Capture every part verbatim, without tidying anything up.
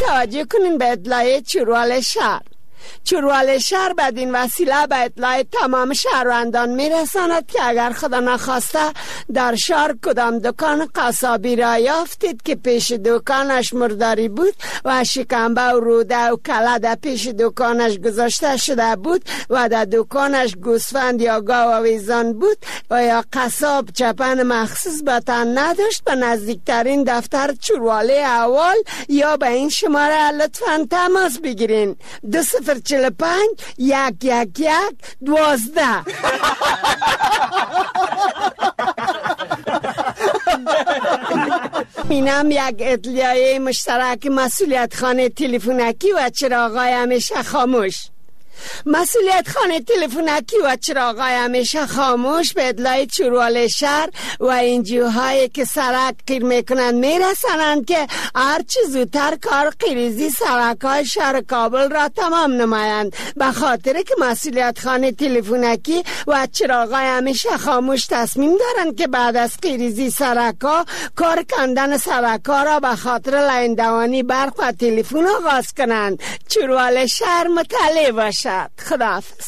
توجه کنین به اطلاع چروال شهر. چروال شهر بدین وسیله به اطلاع تمام شهروندان میرساند که اگر خدا نخواسته در شهر کدام دکان قصابی را یافتید که پیش دکانش مرداری بود و شکمبه و روده و کله در پیش دکانش گذاشته شده بود و در دکانش گوسفند یا گاو و ویزان بود و یا قصاب چپن مخصوص به تن نداشت، به نزدیکترین دفتر چرواله اول یا به این شماره لطفاً تماس بگیرین: دو صفر چل پنج یک یک یک دوازده. اینم یک اطلاعیه مشترک مسئولیت خانه تلفنکی و چراغای همیشه خاموش. مسئولیت خانه تلفنکی و چراغای همیشه خاموش به اطلاع چروال شهر و انجیوهایی که سرک قیر میکنند میرسانند که هرچی زودتر کار قیریزی سرک‌های شهر کابل را تمام نمایند، به خاطر که مسئولیت خانه تلفنکی و چراغای همیشه خاموش تصمیم دارند که بعد از قیریزی سرک‌ها کار کندن سرک‌ها را به خاطر لیندوانی برق و تلفن آغاز کنند. چروال شهر مطلع باشد. خداحافظ.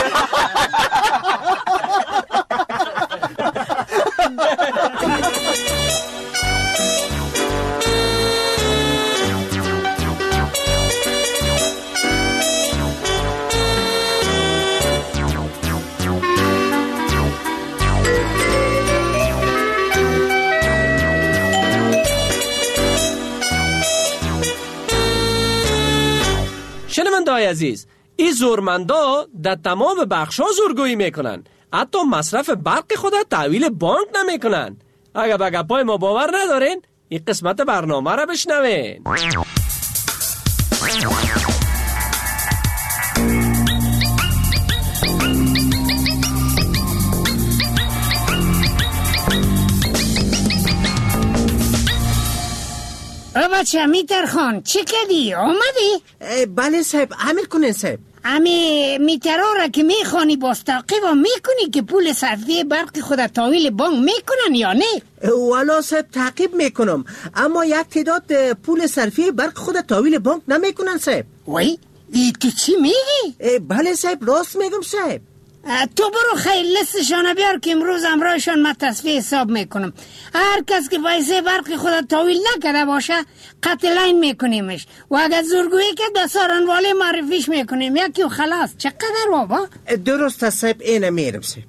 شنونده‌های عزیز، این زورمندا در تمام بخشا زورگویی میکنن، حتی مصرف برق خود تحویل بانک نمیکنن. اگر به گپای ما باور ندارین، این قسمت برنامه را بشنوین. او بچه میتر خان چی کردی؟ آمدی؟ بله صاحب، عمل کنین صاحب. امی میترها را که میخوانی باز تعقیب میکنی که پول صرفی برق خود تحویل بانک میکنن یا نه؟ والا صاحب تعقیب میکنم، اما یک تعداد پول صرفی برق خود تحویل بانک نمیکنن صاحب. وای ای تو چی میگی؟ بله صاحب، راست میگم صاحب. تو برو خیلی لستشان بیار که امروز امرایشان ما تصفیه حساب میکنم. هر کس که پیسه برق خود تحویل نکرده باشه قطع لاین میکنیمش و اگر زورگویی که در سارنواله معرفیش میکنیم یکی و خلاص. چقدر بابا؟ درست صاحب، اینه میرم صاحب.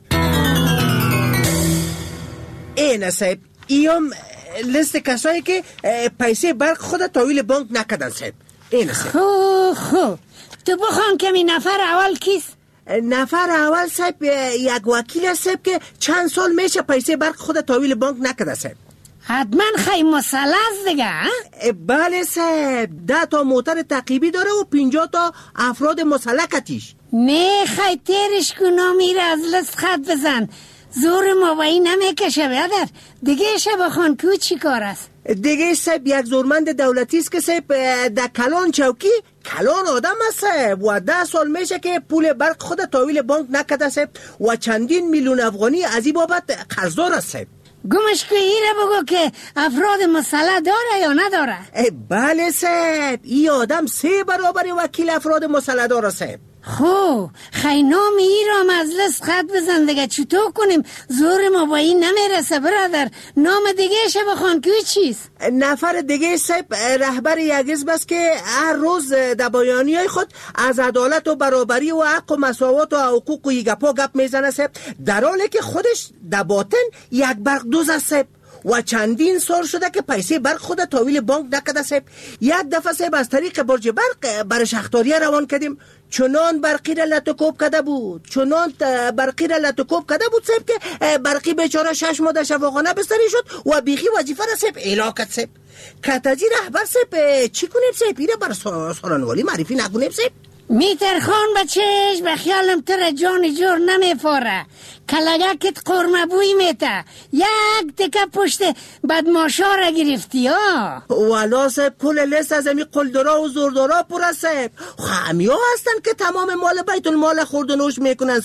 اینه صاحب، ایام لیست کسایی که پیسه برق خود تحویل بانک نکردن صاحب. اینه صاحب. خو خو تو بخوان کمی نفر اول کیست؟ نفر اول صاحب یک وکیل صاحب که چند سال میشه پیسه برق خود تحویل بانک نکرده صاحب. حتما خیلی مسلس دیگه. بله صاحب، ده تا موتر تعقیبی داره و پینجا تا افراد مسلکتیش. نه خیلی تیرش کنا میره از لست خط بزن. زور ما بایی نمیکشه بیادر. دیگه شب بخوان که چی کار است؟ دیگه صاحب یک زورمند دولتی است که صاحب در کلان چوکی کلان آدم است صاحب و ده سال میشه که پول برق خود تحویل بانک نکرده صاحب و چندین میلیون افغانی از این بابت قرضدار است صاحب. گمش که ایره بگو که افراد مسلح داره یا نداره؟ بله صاحب، این آدم سه برابر وکیل افراد مسلح داره صاحب. خو خیلی نام ایرام از لست خط بزن دیگه چطور کنیم؟ زور ما با این نمیرسه برادر. نام دیگه شه بخوان که چیست؟ نفر دیگه صاحب رهبر یک حزب است که هر روز در بیانیه‌های خود از عدالت و برابری و حق و مساوات و حقوق و یگپا گپ میزنه صاحب، در حالی که خودش در باطن یک برق دوز است صاحب و چندین سال شده که پیسه برق خود تحویل بانک نکرده صاحب. یک دفعه صاحب از طریق برج برق بر شختاریه روان کردیم، چنان برقی را لطوکوب کده بود چنان برقی را لطوکوب کده بود صاحب که برقی بیچاره شش ماه در شفاخانه بستری شد و بیخی وظیفه را صاحب اعلام کرد صاحب. کتاجی رهبر صاحب چی کنیم صاحب؟ ایره بر سارنوالی معرفی نکنیم صاحب؟ میتر خان بچهش به خیالم تر جان جور نمیفاره. کلگکت قرمه بوی میته. یک تکه پشت بدماشا را گرفتی ها. والا صاحب کل لیست از امی قلدرا و زوردارا پر است صاحب. همی ها هستن که تمام مال بیت المال خورد و نوش میکنن صاحب.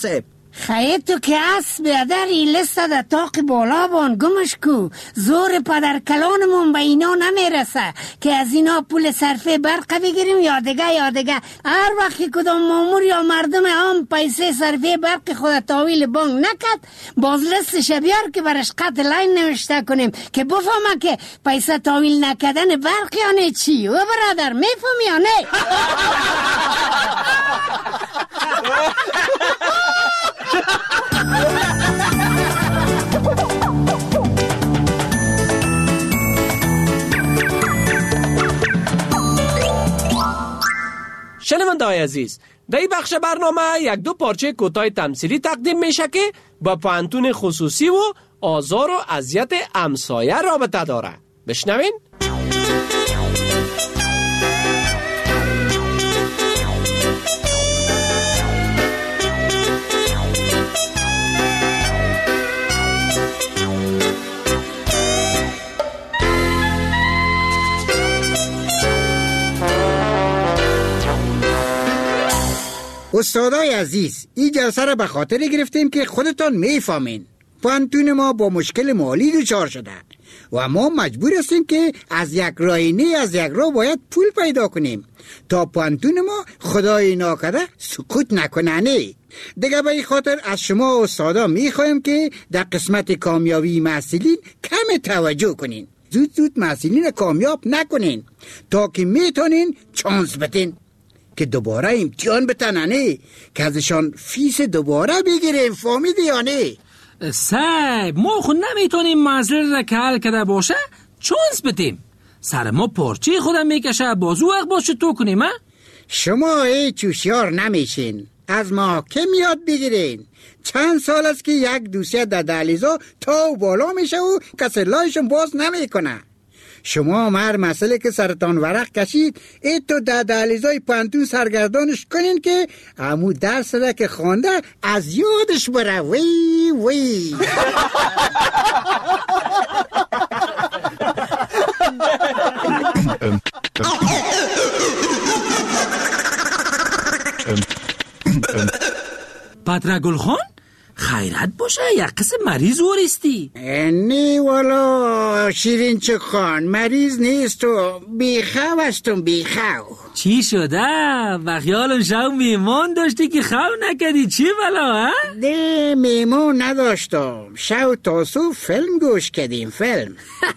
خیلی تو که اسب بیادری لسته در تاق بالا بان گمش کو. زور پدر کلانمون به اینا نمیرسه که از اینا پول صرفه برق بگیریم یا دیگه یا دیگه. هر وقت کدام مامور یا مردم عام پیسه صرفه برق خود تحویل بانک نکد، باز لستش بیار که برش قط لاین نوشته کنیم که بفهمه که پیسه تحویل نکدن برق یعنی چی. و برادر میفهمی یا نه؟ شنونده‌های عزیز، در این بخش برنامه یک دو پارچه کوتاه تمثیلی تقدیم میشه که با پوهنتون خصوصی و آزار و اذیت همسایه رابطه داره. بشنوین. استادای عزیز، این جلسه را به خاطر گرفتیم که خودتان میفهمین پوهنتون ما با مشکل مالی دچار شده و ما مجبور هستیم که از یک راینه از یک راه باید پول پیدا کنیم تا پوهنتون ما خدای ناکرده سقوط نکنه. نه دیگه به این خاطر از شما استادا میخوایم که در قسمت کامیابی محصلین کم توجه کنین، زود زود محصلین کامیاب نکنین تا که میتونین چانس بتین که دوباره امتحان بتننه که ازشان فیس دوباره بگیریم. فهمیدی یا نه؟ صاحب ما خود نمیتونیم مسئله را که حل کرده باشه چانس بدیم. سر ما پارچه خودم میکشه، بازو وقت باز تو کنیم. شما هیچ هوشیار نمیشین، از ما که میاد بگیرین. چند سال است که یک دوسیه در دهلیزا تا و بالا میشه و کسی لایشون باز نمیکنه. شما هر مسئله که سرطان ورق کشید ای تو در دهلیزای پوهنتون سرگردانش کنین که همو درس را که خوانده از یادش بره. وی وی پدر گلخان خیرت باشه، یک قسم مریض ورستی. نه والا شیرین چه خان، مریض نیست و بیخو هستم. بیخو چی شده؟ و خیالم شو میمون داشتی که خو نکردی. چی بلا ها؟ نه میمون نداشتم، شو تاسو فیلم گوش کردیم. فیلم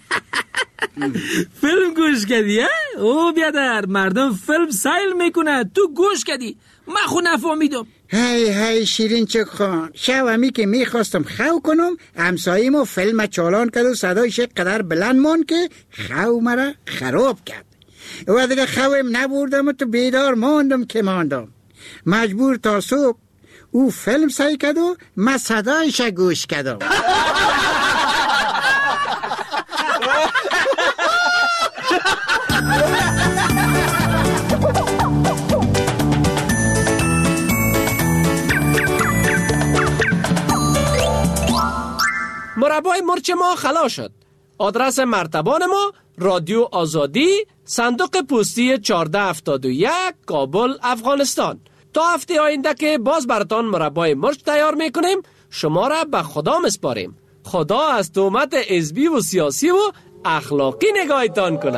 فیلم گوش کردی ها؟ او بیادر مردم فیلم سیل میکنه، تو گوش کردی، من خود نفهمیدم. هی هی شیرین چک خان، شو همی که میخواستم خو کنم همساییمو فیلم چالان کرد و صدایش قدر بلند مون که خو مرا خراب کرد و دیگه خویم نبردم و تو بیدار ماندم که ماندم. مجبور تا صبح او فیلم سعی کرد و من صدایش گوش کردم. مربای مرچ ما خلا شد. آدرس مرتبان ما رادیو آزادی، صندوق پستی چهارده هفتاد و یک، کابل، افغانستان. تا هفته آینده که باز براتان مربای مرچ تیار میکنیم، شما را به خدا مسپاریم. خدا از تهمت حزبی و سیاسی و اخلاقی نگاهتان کنه.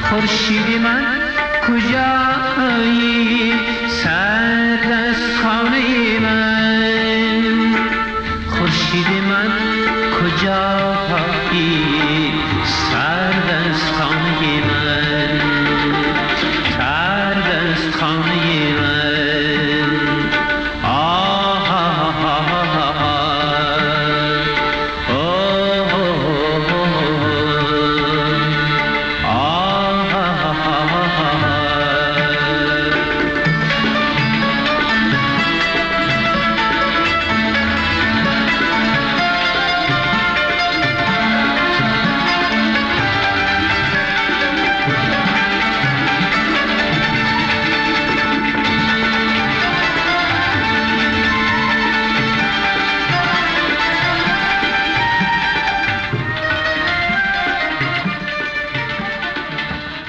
خورشید من کجایی؟